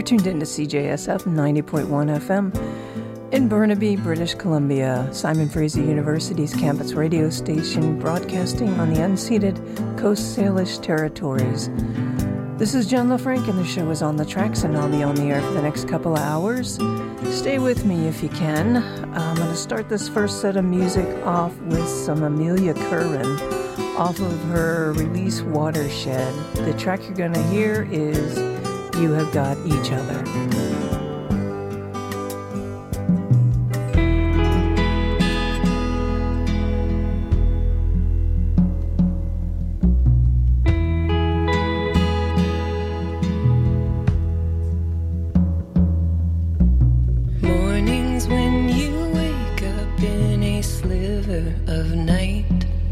Tuned into CJSF 90.1 FM in Burnaby, British Columbia, Simon Fraser University's campus radio station, broadcasting on the unceded Coast Salish territories. This is Jen LaFranc, and the show is On the Tracks, and I'll be on the air for the next couple of hours. Stay with me if you can. I'm going to start this first set of music off with some Amelia Curran off of her release Watershed. The track you're going to hear is You Have Got Each Other. Mornings when you wake up in a sliver of night,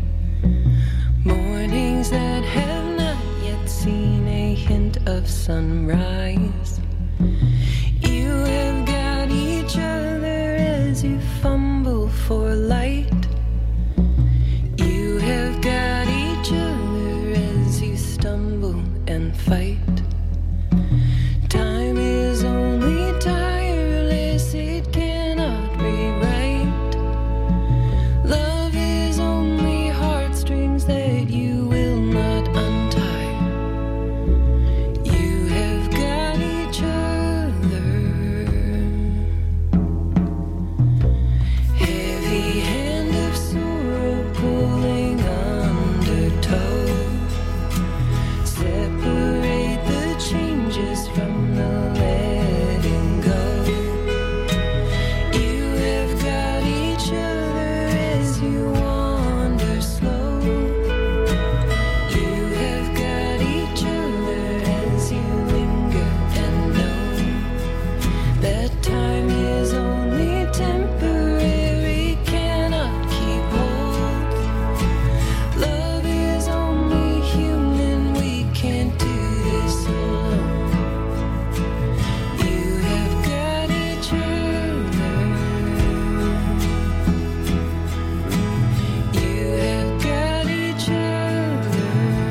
mornings that have not yet seen a hint of sunrise. You have got each other as you fumble for light. You have got each other as you stumble and fight. Time is only tireless, it cannot rewrite. Love is only heartstrings that you will not untie. You have got each other. Heavy hand of sorrow pulling undertow. Separate the changes from the letting go. You have got each other as you wander slow. You have got each other as you linger and know that time is only temporary, cannot keep hold. Love is only human, we can't do this alone. You have got each other. You have got each other.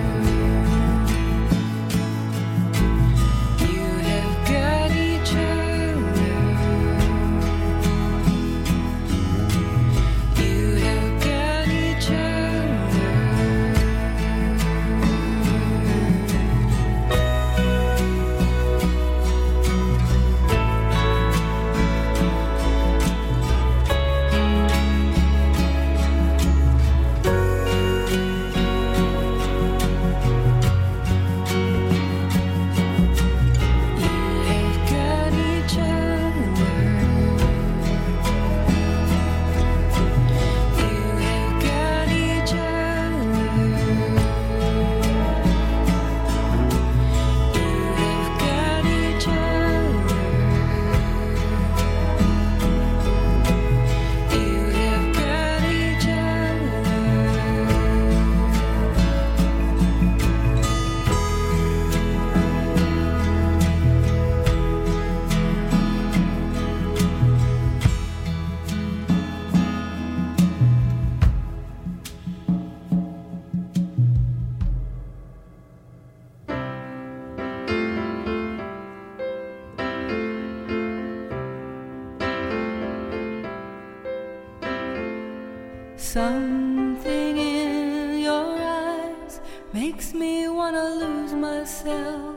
You have got each other. You have got each other. You have got each other. You have got each other. You have got each other. You have got each Something in your eyes makes me wanna lose myself.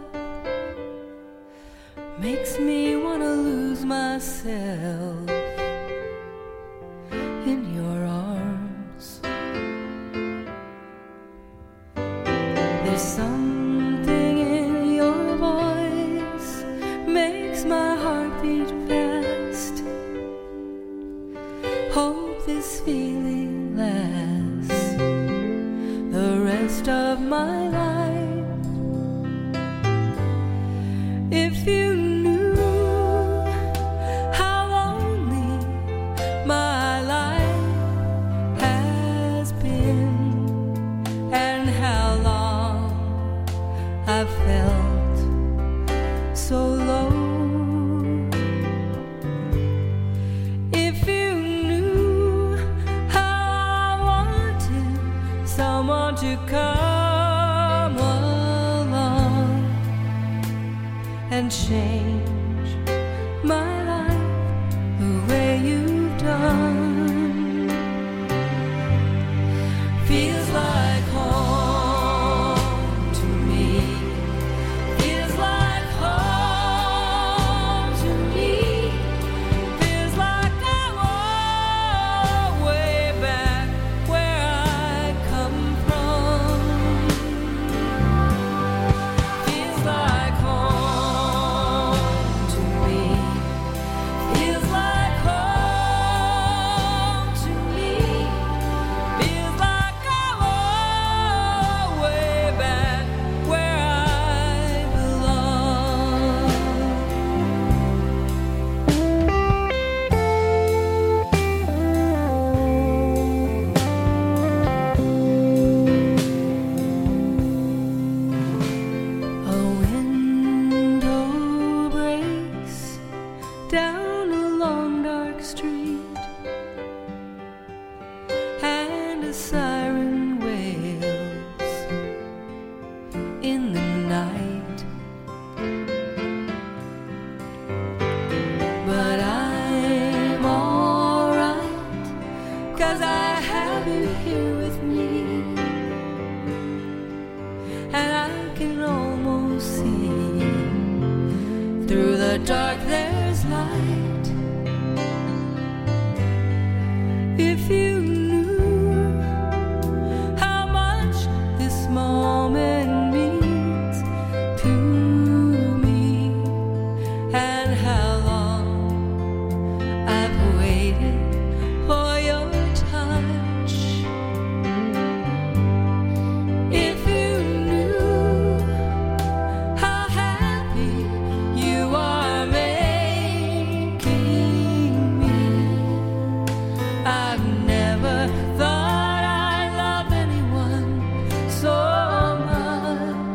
Makes me wanna lose myself in your arms. There's something in your voice makes my heart beat fast. Hope this feeling lasts the rest of my life. If you knew how lonely my life has been and how long I've felt so low. If you knew how I wanted someone to come along and change my life the way you've done. Feels like home to me. Feels like home to me. Feels like I'm all way back where I come from. Feels like home to me. Feels like home to me. Feels like I'm all way back where I belong. A window breaks down a long dark street, and a siren wails in the night. But I'm alright, 'cause I have you here with me, and I can almost see through the dark there's light. If you knew how much this moment means to me, and how long I've waited for your touch. If you knew how happy you are making me, I've never thought I love anyone so much.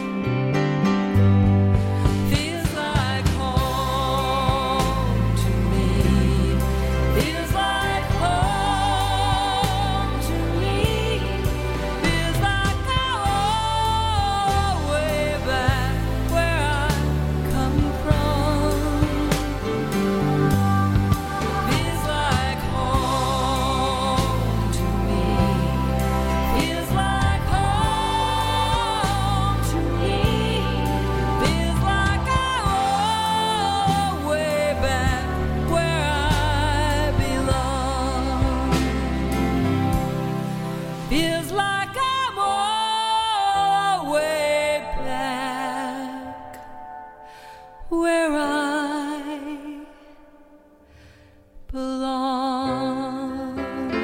Feels like home to me. Feels like home to me. Feels like I'm all way back where I come from. Feels like home to me. Feels like home to me. Feels like I'm all way back where I belong. Feels like I'm all way back where I belong.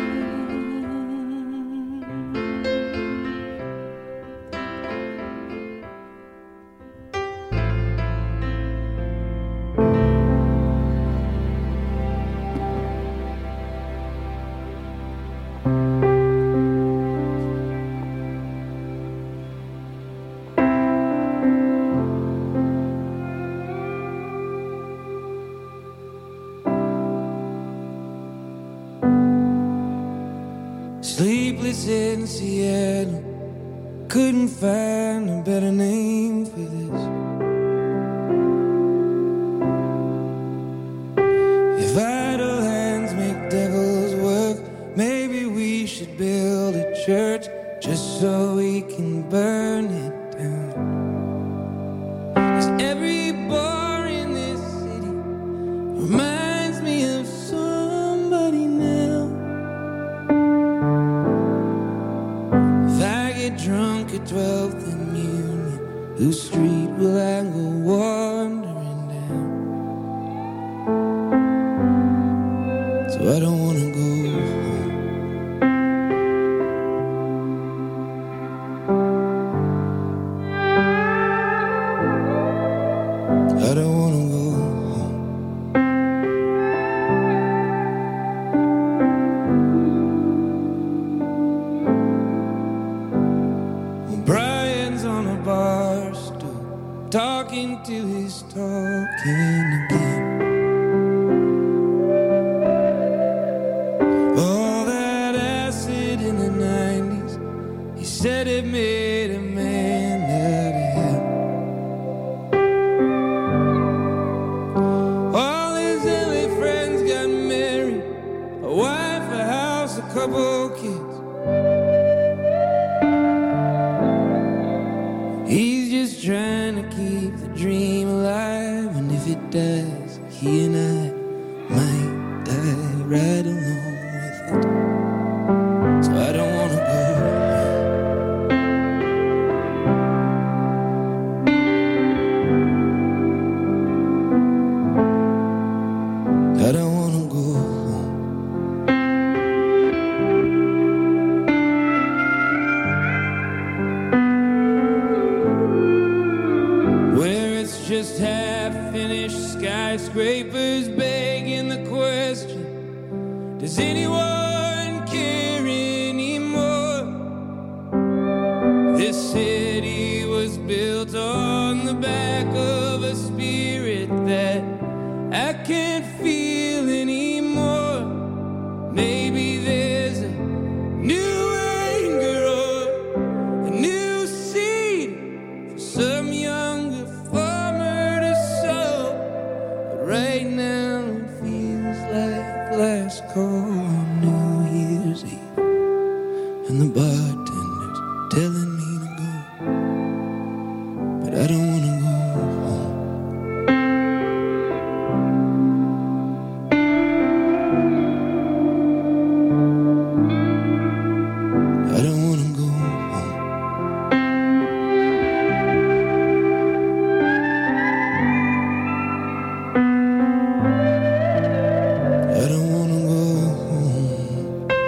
Sleepless in Seattle, couldn't find a better name for this. If idle hands make devils work, maybe we should build a church just so we can burn it down. 'Cause every bar in this city reminds me of somebody now. If I get drunk at 12th and Union, whose street will I go wandering down? So I don't wanna go home. I don't wanna go home. Brian's on a bar stool, talking to his talking again. All that acid in the 90s, he said it made a man out of him. Oh, it dies, he and I might die right along with it. So I don't wanna go. I don't wanna go home. Where it's just half-finished skyscrapers begging the question, does anyone care anymore? This city was built on the back of a spirit that I can't feel anymore. Maybe there's a new anger or a new seed for some younger farmer to sow. But right now it feels like last call on New Year's Eve, and the bartender's telling me to go, but I don't wanna go home. I don't wanna go home. I don't wanna go home.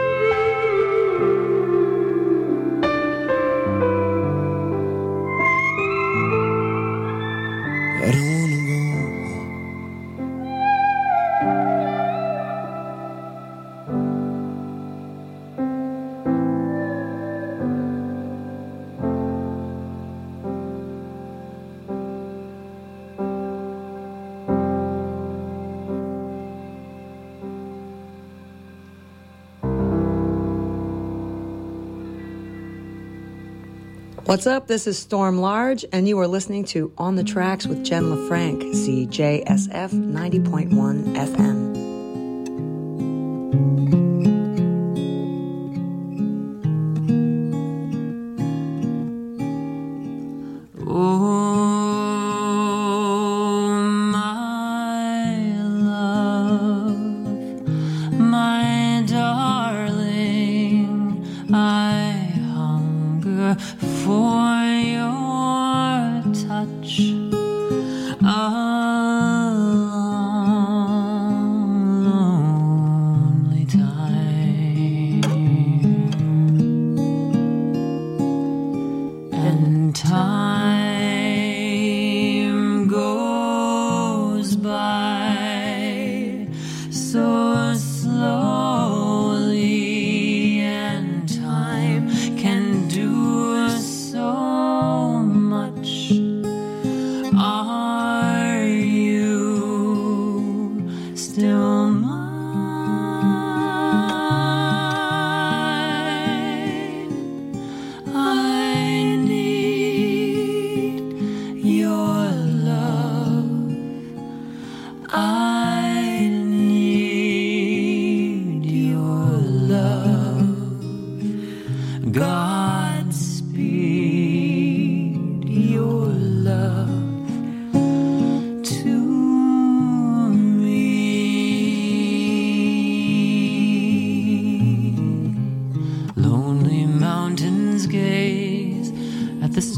I don't wanna go home. What's up? This is Storm Large, and you are listening to On the Tracks with Jen LaFranc, CJSF 90.1 FM. Oh, my love, my darling, I hunger for your touch. A lonely time, and time goes by so slowly, and time can do so much. Are you still mine? I need your love. I need your love. Godspeed your love to me. Lonely mountains gaze at the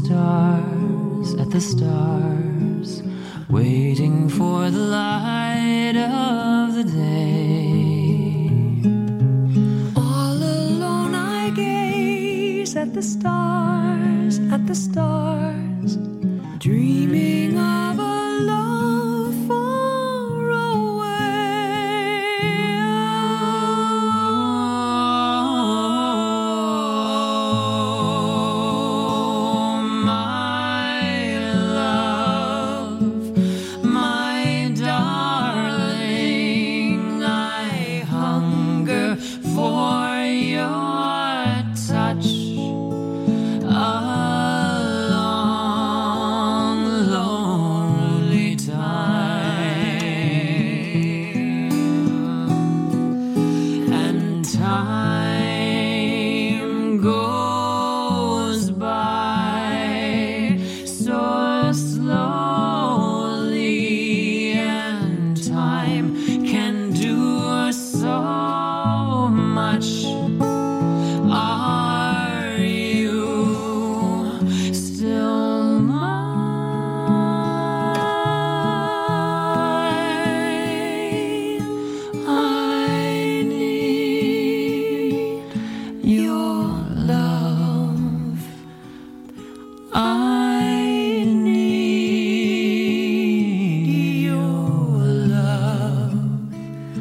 stars, waiting for the light of the day. All alone I gaze at the stars, dreaming of a love far away. Oh, my love, my darling, I hunger for your touch. A time can do so much. Are you still mine? I need your love. I need your love.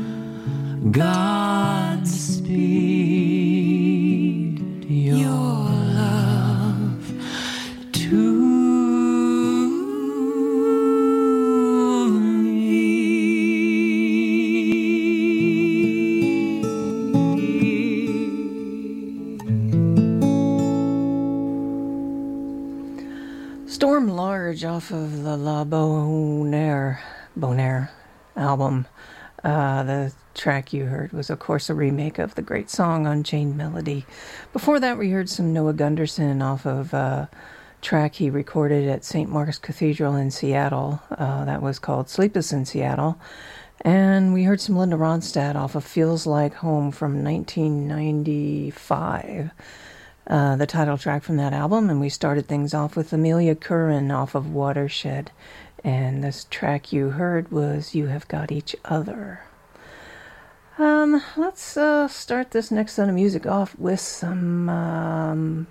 Godspeed your love to Storm Large off of the La Bonaire album. The track you heard was, of course, a remake of the great song Unchained Melody. Before that, we heard some Noah Gunderson off of a track he recorded at St. Mark's Cathedral in Seattle. That was called Sleepless in Seattle. And we heard some Linda Ronstadt off of Feels Like Home from 1995. The title track from that album, and we started things off with Amelia Curran off of Watershed, and this track you heard was You Have Got Each Other. Let's start this next set of music off with some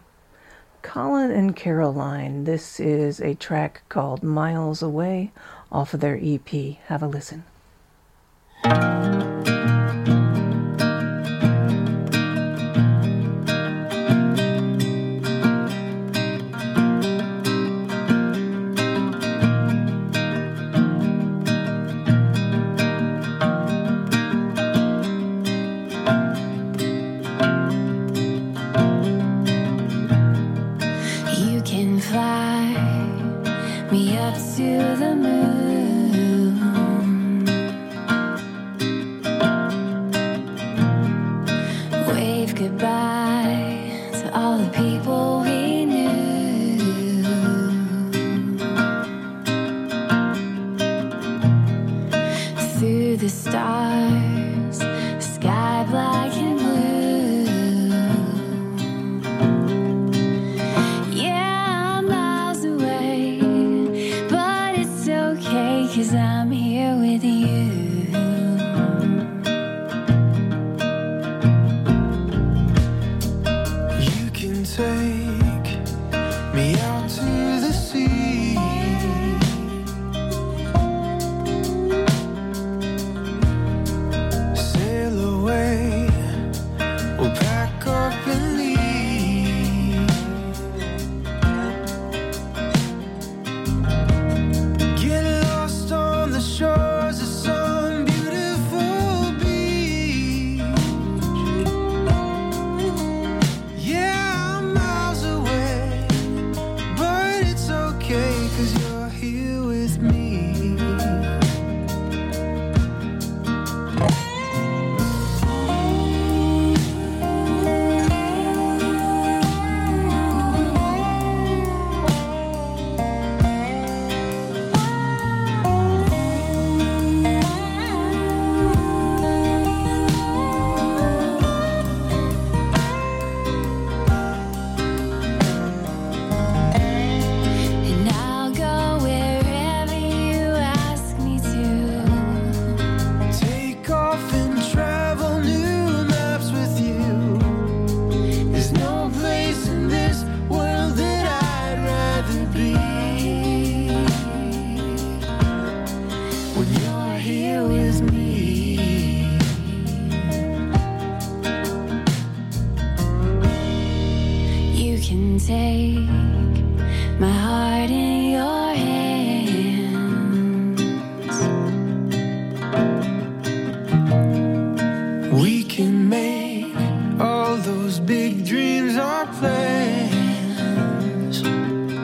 Colin and Caroline. This is a track called Miles Away off of their EP. Have a listen.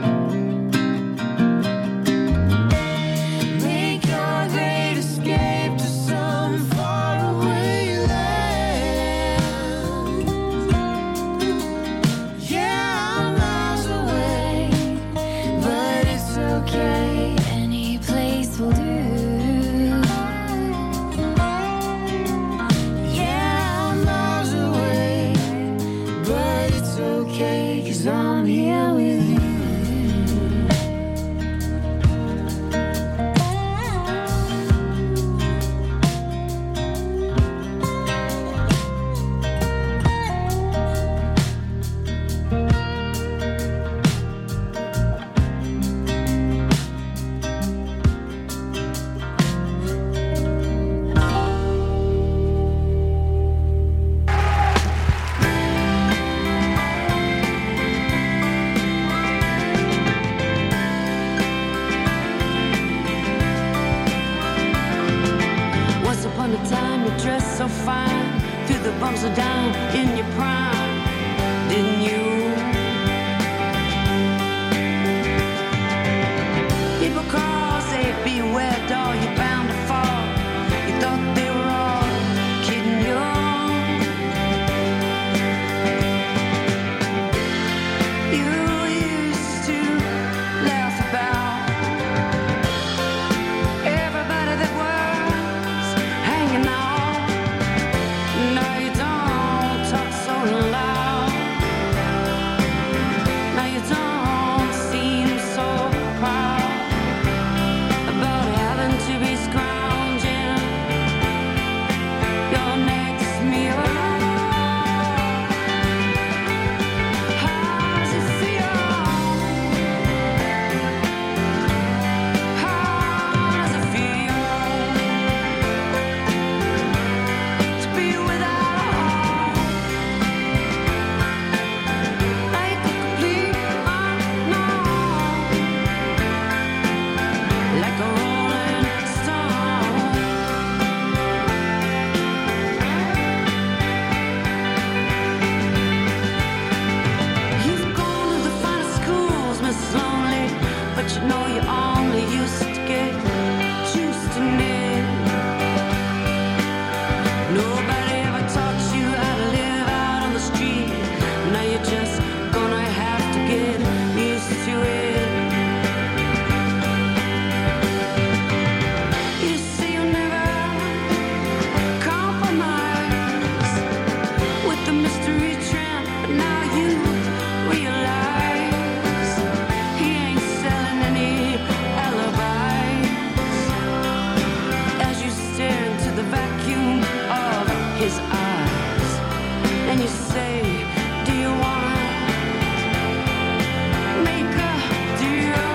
Make your great escape. upon a time you dressed so fine, threw the bumps are down in your prime, didn't you? People call, say beware, doll, you're bound to fall. You thought they were all kidding you. You used to laugh about everybody that was hanging out. Now you don't talk so loud. Now you don't seem so proud about having to be scrounging your next meal. How does it feel? How does it feel to be without a home? Like a complete unknown, like a rolling stone. You've gone to the finest schools, Miss Lonely, but you know you only used to get used to it. Nobody ever taught you how to live out on the street. Now you're just gonna have to get used to it. You say you'll never compromise with the mystery tramp, but now you realize he ain't selling any alibis. As you stare into the vacuum of his eyes, and you say, do you wanna make a deal?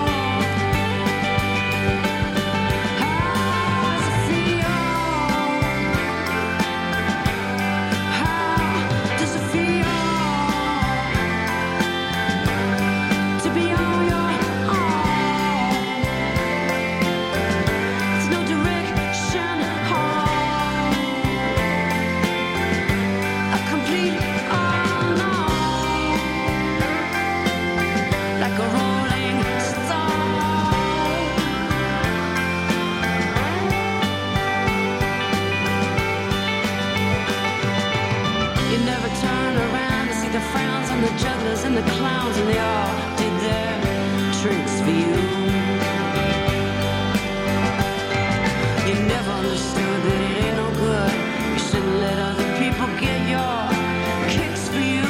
How does it feel? How does it feel to be on your own? There's no direction home. A complete unknown, like a rolling stone. You never turn around to see the frowns on the jugglers and the clowns, and they all did their tricks for you. You never understood that it ain't no good. You shouldn't let other people get your kicks for you.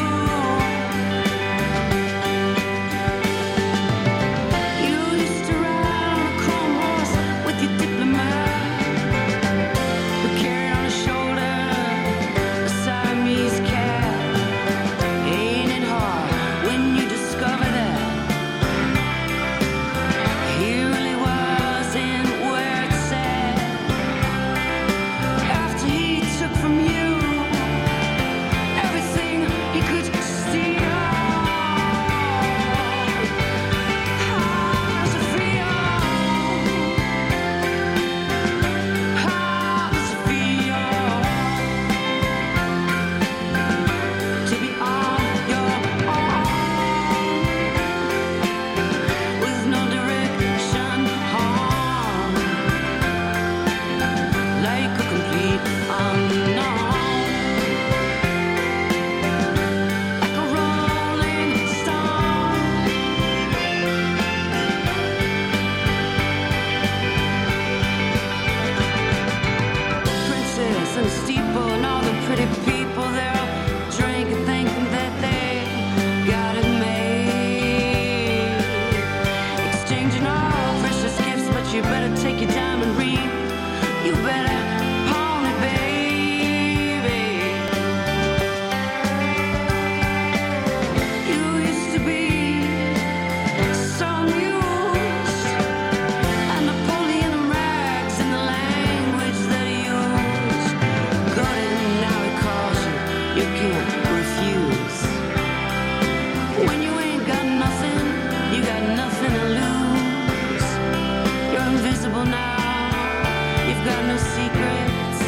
You used to ride on a chrome horse with your diplomat, who carried on his shoulder a Siamese cat. Ain't it hard when you discover that he really wasn't where it's at? After he took from you everything he could steal. How does it feel? How does it feel to be on your own with no direction home, like a complete unknown, like a rolling stone? Princess and a steeple and all the pretty people, they're all drinking, thinking that they got it made, exchanging all precious gifts. But you better take your diamond ring, you better pawn it, baby. You used to be so amused at Napoleon and rags and the language that he used. Got it, now he calls you, you can't refuse. When you ain't got nothing, you got nothing to lose. You're invisible now, you've got no secrets,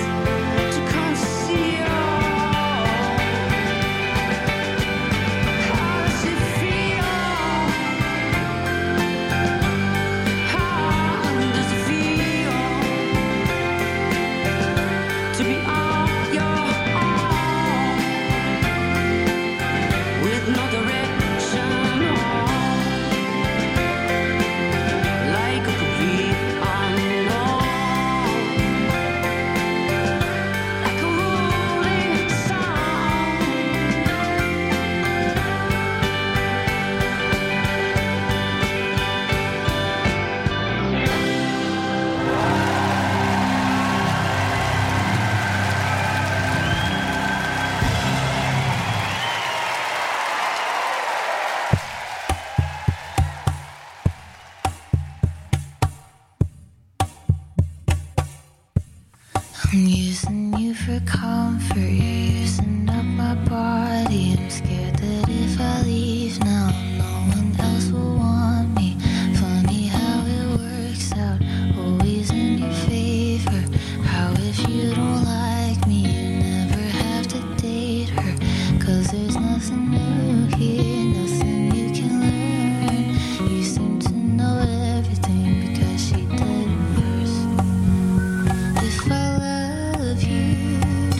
I'm using you for comfort, you're using up my body. I'm scared that if I leave now, no one else will want me. Funny how it works out, always in your favor. How if you don't like me, you never have to date her. 'Cause there's nothing new here, nothing you can learn. You seem to know everything because she did it first. If I love you,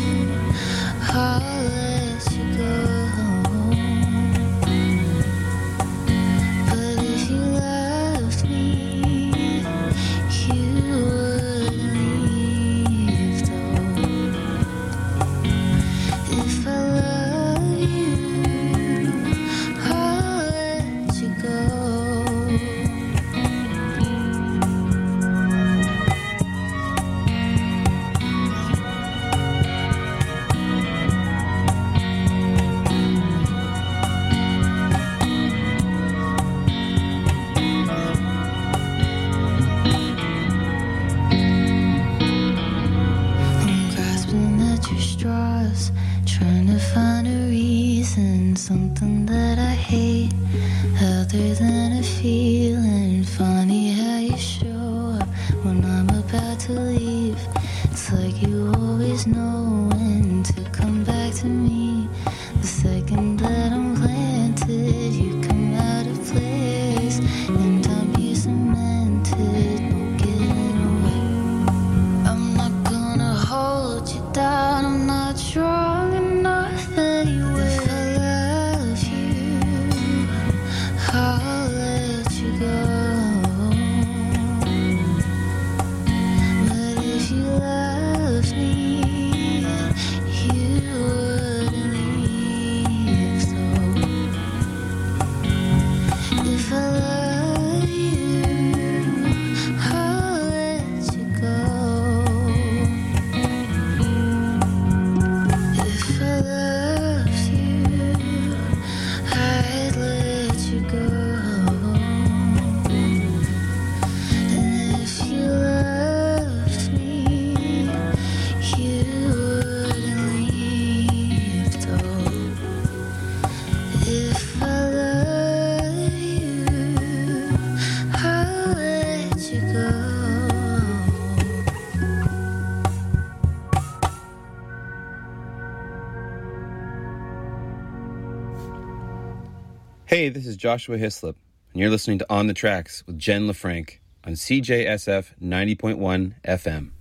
I'll let you go. But if you loved me, you wouldn't leave though. If I love you, I'll let you go. I'm grasping at your straws, trying to find a reason, something that I hate, other than a feeling. Funny how you show up when I'm about to leave. It's like you always know when to come back to me. The second that I'm planted, you come out of place, and I'm here cemented, no getting away. I'm not gonna hold you down, I'm not strong enough anyway. If I love you, I'll let you go. But if you love me, you wouldn't leave though. If I love you, I'll let you go. If I loved you, I'd let you go. And if you loved me, you wouldn't leave though. If I love you, I'll let you go. Hey, this is Joshua Hislop, and you're listening to On the Tracks with Jen LaFranc on CJSF 90.1 FM.